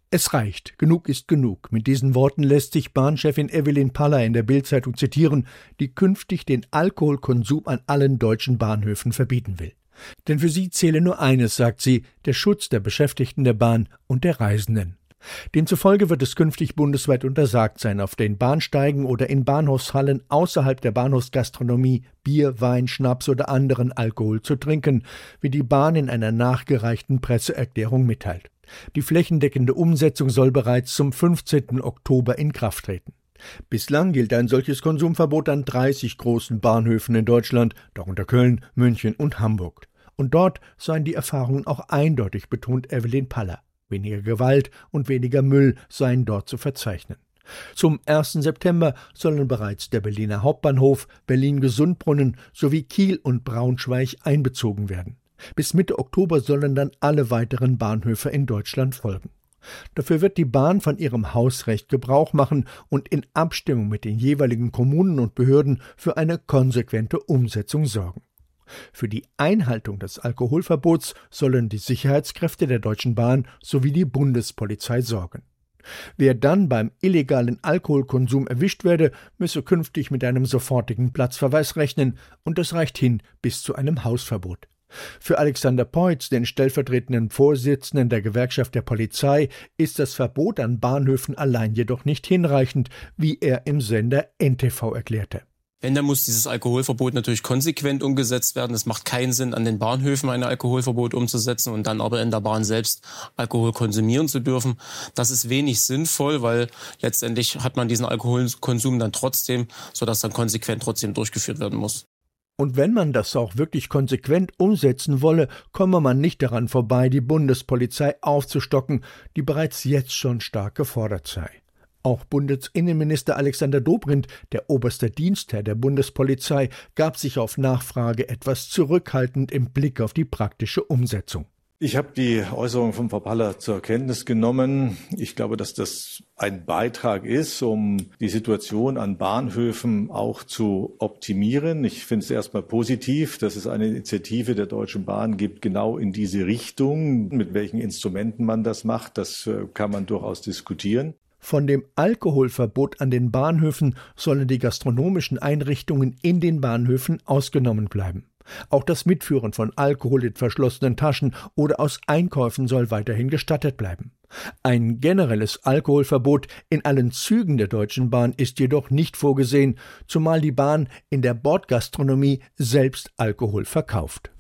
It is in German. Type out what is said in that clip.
Es reicht, genug ist genug. Mit diesen Worten lässt sich Bahnchefin Evelyn Paller in der Bild-Zeitung zitieren, die künftig den Alkoholkonsum an allen deutschen Bahnhöfen verbieten will. Denn für sie zähle nur eines, sagt sie, der Schutz der Beschäftigten der Bahn und der Reisenden. Demzufolge wird es künftig bundesweit untersagt sein, auf den Bahnsteigen oder in Bahnhofshallen außerhalb der Bahnhofsgastronomie Bier, Wein, Schnaps oder anderen Alkohol zu trinken, wie die Bahn in einer nachgereichten Presseerklärung mitteilt. Die flächendeckende Umsetzung soll bereits zum 15. Oktober in Kraft treten. Bislang gilt ein solches Konsumverbot an 30 großen Bahnhöfen in Deutschland, darunter Köln, München und Hamburg. Und dort seien die Erfahrungen auch eindeutig, betont Evelyn Paller. Weniger Gewalt und weniger Müll seien dort zu verzeichnen. Zum 1. September sollen bereits der Berliner Hauptbahnhof, Berlin-Gesundbrunnen sowie Kiel und Braunschweig einbezogen werden. Bis Mitte Oktober sollen dann alle weiteren Bahnhöfe in Deutschland folgen. Dafür wird die Bahn von ihrem Hausrecht Gebrauch machen und in Abstimmung mit den jeweiligen Kommunen und Behörden für eine konsequente Umsetzung sorgen. Für die Einhaltung des Alkoholverbots sollen die Sicherheitskräfte der Deutschen Bahn sowie die Bundespolizei sorgen. Wer dann beim illegalen Alkoholkonsum erwischt werde, müsse künftig mit einem sofortigen Platzverweis rechnen, und das reicht hin bis zu einem Hausverbot. Für Alexander Peutz, den stellvertretenden Vorsitzenden der Gewerkschaft der Polizei, ist das Verbot an Bahnhöfen allein jedoch nicht hinreichend, wie er im Sender NTV erklärte. Wenn, dann muss dieses Alkoholverbot natürlich konsequent umgesetzt werden. Es macht keinen Sinn, an den Bahnhöfen ein Alkoholverbot umzusetzen und dann aber in der Bahn selbst Alkohol konsumieren zu dürfen. Das ist wenig sinnvoll, weil letztendlich hat man diesen Alkoholkonsum dann trotzdem, sodass dann konsequent trotzdem durchgeführt werden muss. Und wenn man das auch wirklich konsequent umsetzen wolle, komme man nicht daran vorbei, die Bundespolizei aufzustocken, die bereits jetzt schon stark gefordert sei. Auch Bundesinnenminister Alexander Dobrindt, der oberste Dienstherr der Bundespolizei, gab sich auf Nachfrage etwas zurückhaltend im Blick auf die praktische Umsetzung. Ich habe die Äußerung von Frau Paller zur Kenntnis genommen. Ich glaube, dass das ein Beitrag ist, um die Situation an Bahnhöfen auch zu optimieren. Ich finde es erstmal positiv, dass es eine Initiative der Deutschen Bahn gibt, genau in diese Richtung. Mit welchen Instrumenten man das macht, das kann man durchaus diskutieren. Von dem Alkoholverbot an den Bahnhöfen sollen die gastronomischen Einrichtungen in den Bahnhöfen ausgenommen bleiben. Auch das Mitführen von Alkohol in verschlossenen Taschen oder aus Einkäufen soll weiterhin gestattet bleiben. Ein generelles Alkoholverbot in allen Zügen der Deutschen Bahn ist jedoch nicht vorgesehen, zumal die Bahn in der Bordgastronomie selbst Alkohol verkauft.